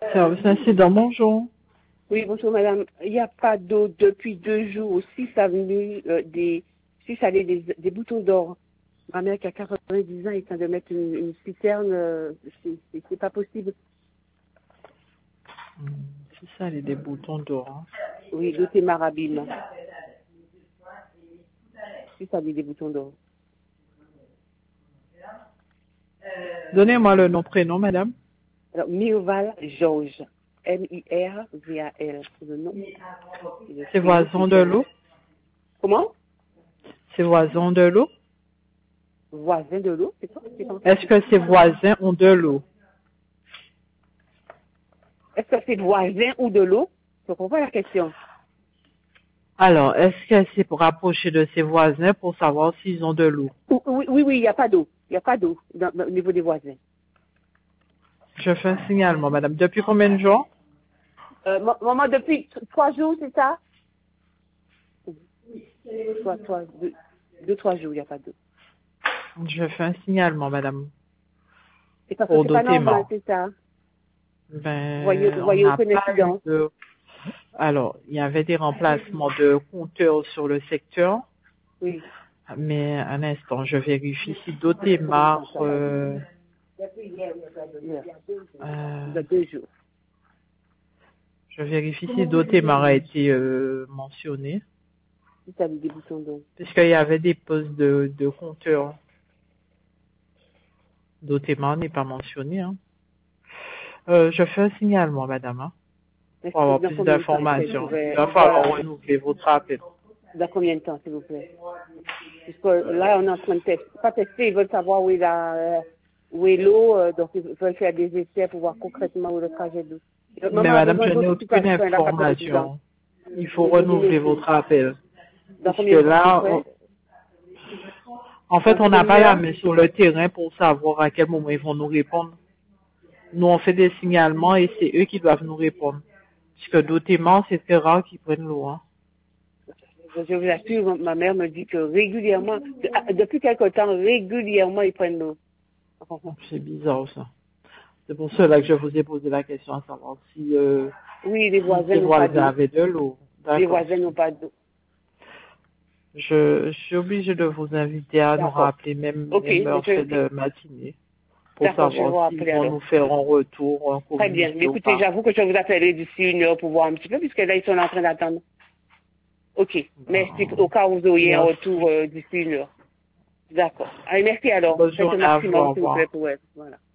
Service incident, bonjour. Oui, bonjour madame. Il n'y a pas d'eau depuis 2 jours au 6 avenue des boutons d'or. Ma mère qui a 90 ans est en train de mettre une citerne, c'est pas possible. C'est ça, les des boutons d'or. Hein. Oui, l'eau est marabime. C'est ça, des boutons d'or. Donnez-moi le nom, prénom, madame. Alors, Mirval Georges. M-I-R-V-A-L. Le nom. C'est Voisin de l'eau. Comment? C'est Voisin de l'eau. Voisin de l'eau, c'est ça? Est-ce que c'est voisin ou de l'eau? Est-ce que c'est voisin ou de l'eau? Je comprends pas la question. Alors, est-ce que c'est pour rapprocher de ses voisins pour savoir s'ils ont de l'eau? Oui, il n'y a pas d'eau. Il n'y a pas d'eau au niveau des voisins. Je fais un signalement, madame. Depuis combien de jours? Maman, depuis 3 jours, c'est ça? 3 jours, il n'y a pas d'eau. Je fais un signalement, madame. C'est parce que c'est pas normal, c'est ça? Ben, voyez on n'a aucune pas incidence. Alors, il y avait des remplacements de compteurs sur le secteur. Oui. Mais un instant, je vérifie si Dotémar... Il y a 2 jours. Je vérifie si Dotémar a été mentionné. Si ça a des boutons d'eau. Puisqu'il y avait des postes de compteurs. Dotémar n'est pas mentionné. Hein. Je fais un signalement, madame. Hein, pour avoir plus d'informations. Il va falloir renouveler votre appel. Dans combien de temps, s'il vous plaît? Parce que là, on est en train de tester. Pas tester, ils veulent savoir où est l'eau, donc ils veulent faire des essais pour voir concrètement où est le trajet d'eau. Mais madame, je n'ai aucune information. Il faut renouveler votre appel. Parce que là, en fait, on n'a pas la main sur le terrain pour savoir à quel moment ils vont nous répondre. Nous, on fait des signalements et c'est eux qui doivent nous répondre. Puisque dotément, c'est très rare qu'ils prennent l'eau. Hein. Je vous assure, ma mère me dit que régulièrement, depuis quelque temps, régulièrement, ils prennent l'eau. C'est bizarre, ça. C'est pour cela que je vous ai posé la question à savoir si oui, les voisins avaient de l'eau. Les voisins n'ont pas d'eau. Je suis obligée de vous inviter à nous rappeler même heure de matinée pour savoir s'ils vont nous faire en retour. Très bien. Mais écoutez, j'avoue que je vais vous appeler d'ici 1 heure pour voir un petit peu, puisque là, ils sont en train d'attendre. Ok. Merci. Au cas où vous auriez un retour d'ici 1 heure. D'accord. Allez, merci alors. Bonne journée à vous. Au revoir. Voilà.